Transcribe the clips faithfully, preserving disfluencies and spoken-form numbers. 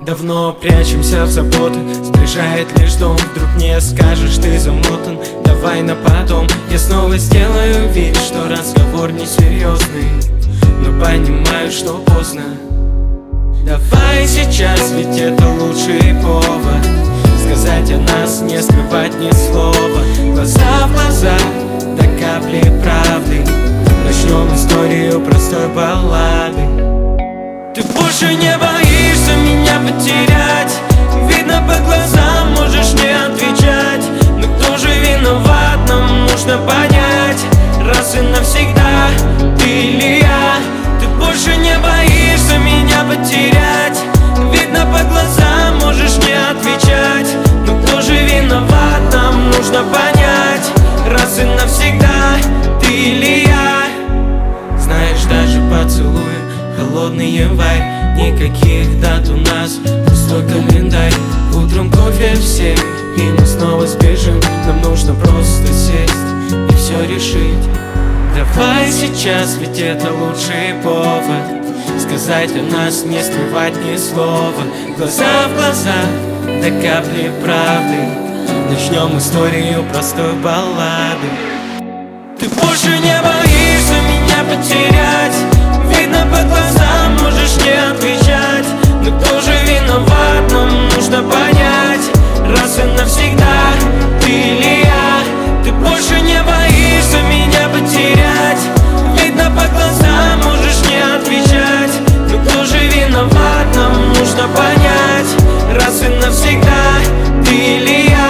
Давно прячемся в заботы, сближает лишь дом. Вдруг мне скажешь, ты замотан, давай на потом. Я снова сделаю вид, что разговор несерьезный, но понимаю, что поздно. Давай сейчас, ведь это лучший повод сказать о нас, не скрывать ни слова. Глаза в глаза, до капли правды. Начнем историю простой баллады. Ты больше не боишься меня потерять. Видно по глазам, можешь не отвечать. Но кто же виноват, нам нужно понять раз и навсегда, ты или я. Ты больше не боишься меня потерять. Видно по глазам, можешь не отвечать. Но кто же виноват, нам нужно понять раз и навсегда, ты или я. Знаешь, даже поцелуя холодный январь, никаких дат у нас, пустой календарь. Утром кофе в семь, и мы снова сбежим. Нам нужно просто сесть и все решить. Давай сейчас, ведь это лучший повод сказать о нас, не скрывать ни слова. Глаза в глаза, до капли правды. Начнем историю простой баллады. Ты больше не боишься меня потерять. Видно по глазам, можешь не отвечать. Но кто же виноват, нам нужно понять раз и навсегда, ты или я. Ты больше не боишься меня потерять. Видно по глазам, можешь не отвечать. Но кто же виноват, нам нужно понять раз и навсегда, ты или я.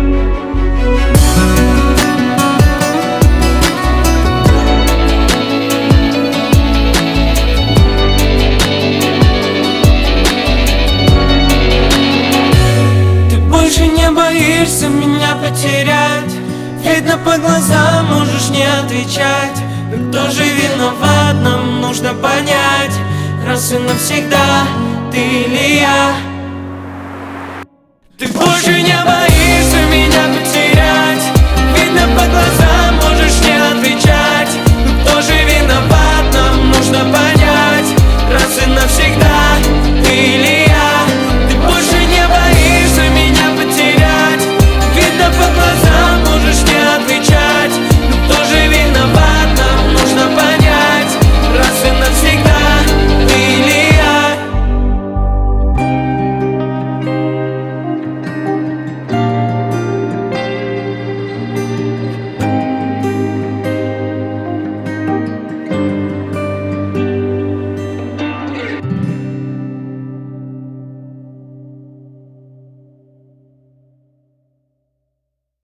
Боишься меня потерять. Видно по глазам, можешь не отвечать. Но кто же виноват, нам нужно понять раз и навсегда, ты или я. Ты больше не боишься.